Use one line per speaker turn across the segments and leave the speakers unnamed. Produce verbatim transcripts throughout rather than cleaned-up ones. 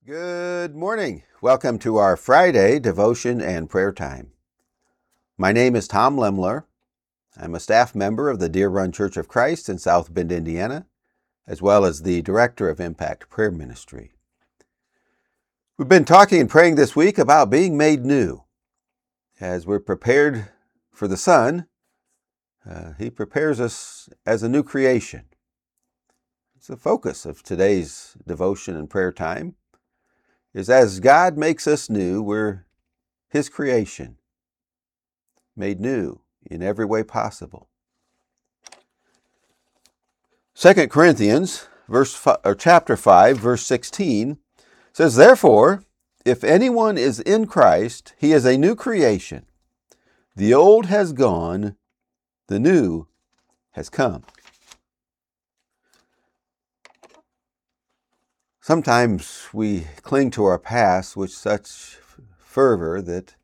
Good morning. Welcome to our Friday devotion and prayer time. My name is Tom Lemler. I'm a staff member of the Deer Run Church of Christ in South Bend, Indiana, as well as the director of Impact Prayer Ministry. We've been talking and praying this week about being made new. As we're prepared for the Son, uh, He prepares us as a new creation. It's the focus of today's devotion and prayer time. Is as God makes us new, we're His creation, made new in every way possible. Second Corinthians verse five, or chapter five, verse sixteen says, "Therefore, if anyone is in Christ, he is a new creation. The old has gone, the new has come." Sometimes we cling to our past with such fervor that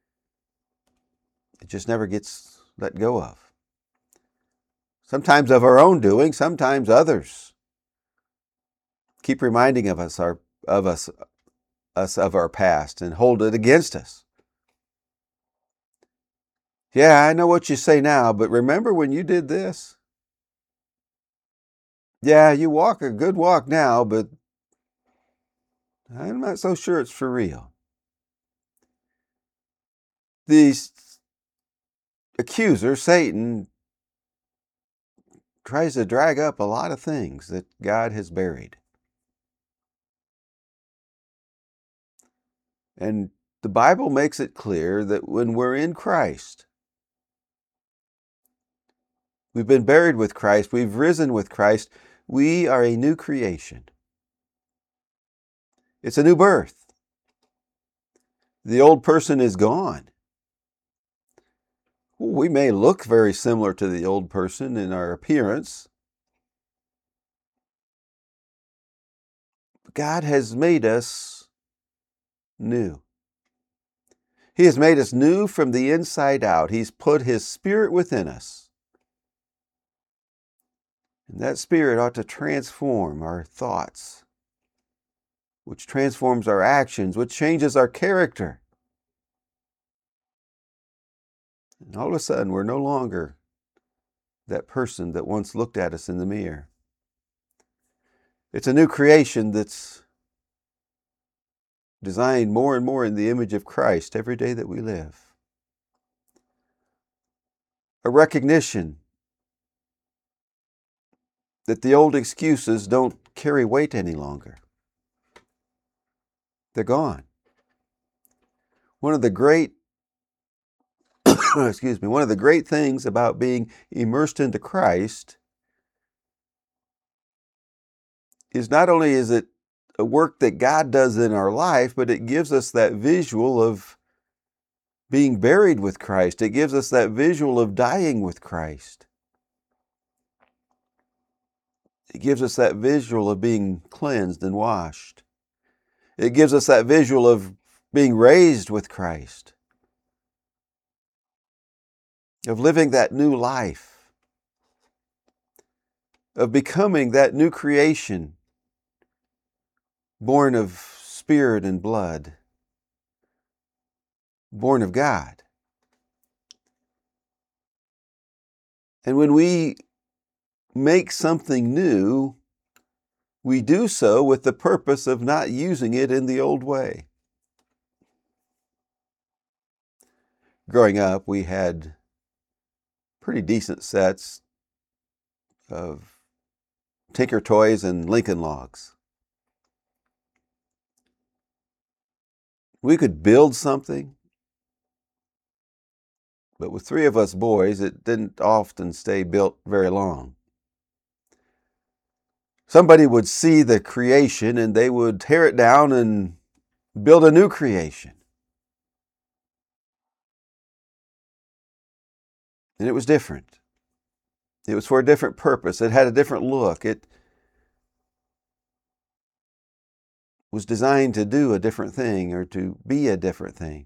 it just never gets let go of. Sometimes of our own doing, sometimes others keep reminding of us our of us us of our past and hold it against us. Yeah, I know what you say now, but remember when you did this? Yeah, you walk a good walk now, but I'm not so sure it's for real. The accuser, Satan, tries to drag up a lot of things that God has buried. And the Bible makes it clear that when we're in Christ, we've been buried with Christ, we've risen with Christ, we are a new creation. It's a new birth. The old person is gone. We may look very similar to the old person in our appearance. God has made us new. He has made us new from the inside out. He's put His Spirit within us. And that Spirit ought to transform our thoughts, which transforms our actions, which changes our character. And all of a sudden, we're no longer that person that once looked at us in the mirror. It's a new creation that's designed more and more in the image of Christ every day that we live. A recognition that the old excuses don't carry weight any longer. They're gone. One of the great excuse me, one of the great things about being immersed into Christ is not only is it a work that God does in our life, but it gives us that visual of being buried with Christ. It gives us that visual of dying with Christ. It gives us that visual of being cleansed and washed. It gives us that visual of being raised with Christ, of living that new life, of becoming that new creation, born of spirit and blood, born of God. And when we make something new, we do so with the purpose of not using it in the old way. Growing up, we had pretty decent sets of Tinker Toys and Lincoln Logs. We could build something, but with three of us boys, it didn't often stay built very long. Somebody would see the creation and they would tear it down and build a new creation. And it was different. It was for a different purpose. It had a different look. It was designed to do a different thing or to be a different thing.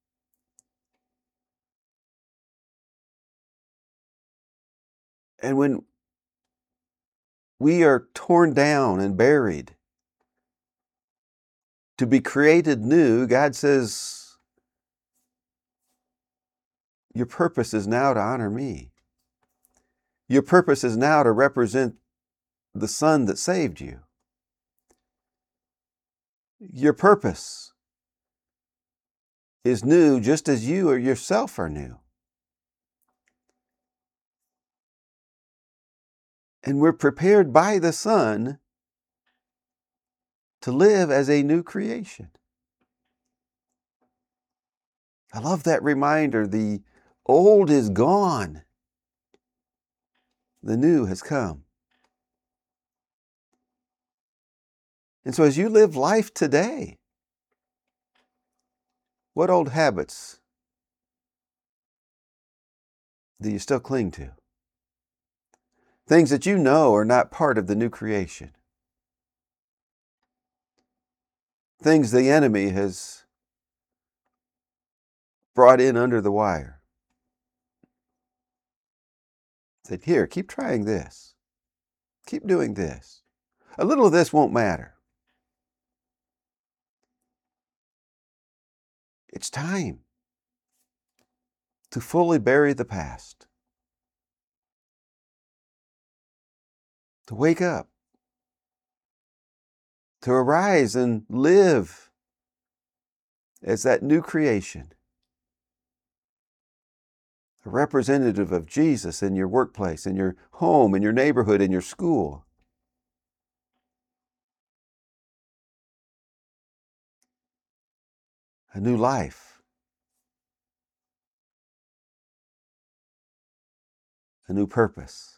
And when we are torn down and buried, to be created new, God says, your purpose is now to honor me. Your purpose is now to represent the Son that saved you. Your purpose is new just as you or yourself are new. And we're prepared by the Son to live as a new creation. I love that reminder. The old is gone. The new has come. And so as you live life today, what old habits do you still cling to? Things that you know are not part of the new creation. Things the enemy has brought in under the wire. Said, here, keep trying this. Keep doing this. A little of this won't matter. It's time to fully bury the past. To wake up. To arise and live as that new creation. A representative of Jesus in your workplace, in your home, in your neighborhood, in your school. A new life. A new purpose.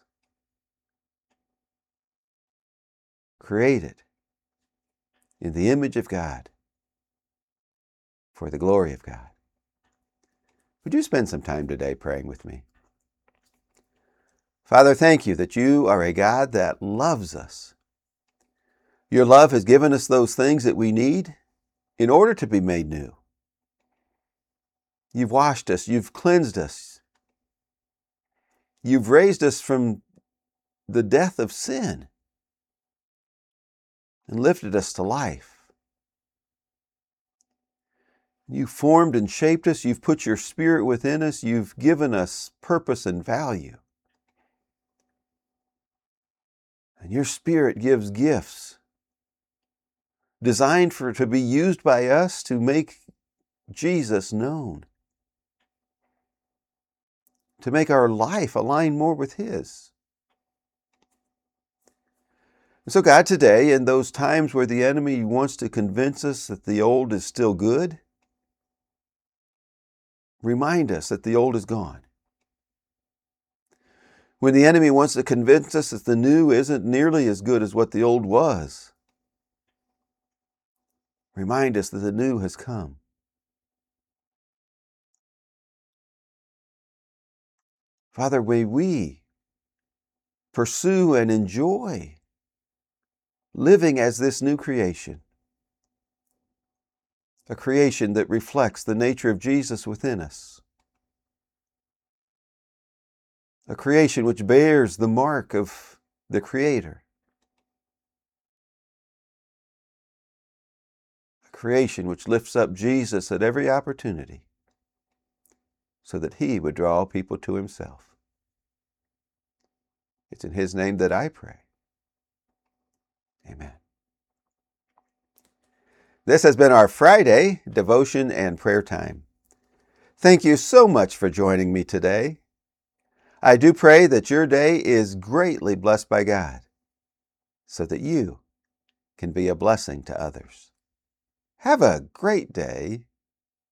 Created in the image of God for the glory of God. Would you spend some time today praying with me? Father, thank you that you are a God that loves us. Your love has given us those things that we need in order to be made new. You've washed us. You've cleansed us. You've raised us from the death of sin and lifted us to life. You formed and shaped us. You've put your Spirit within us. You've given us purpose and value. And your Spirit gives gifts designed for to be used by us to make Jesus known, to make our life align more with His. And so God, today, in those times where the enemy wants to convince us that the old is still good, remind us that the old is gone. When the enemy wants to convince us that the new isn't nearly as good as what the old was, remind us that the new has come. Father, may we pursue and enjoy living as this new creation, a creation that reflects the nature of Jesus within us, a creation which bears the mark of the Creator, a creation which lifts up Jesus at every opportunity so that He would draw people to Himself. It's in His name that I pray. Amen. This has been our Friday devotion and prayer time. Thank you so much for joining me today. I do pray that your day is greatly blessed by God so that you can be a blessing to others. Have a great day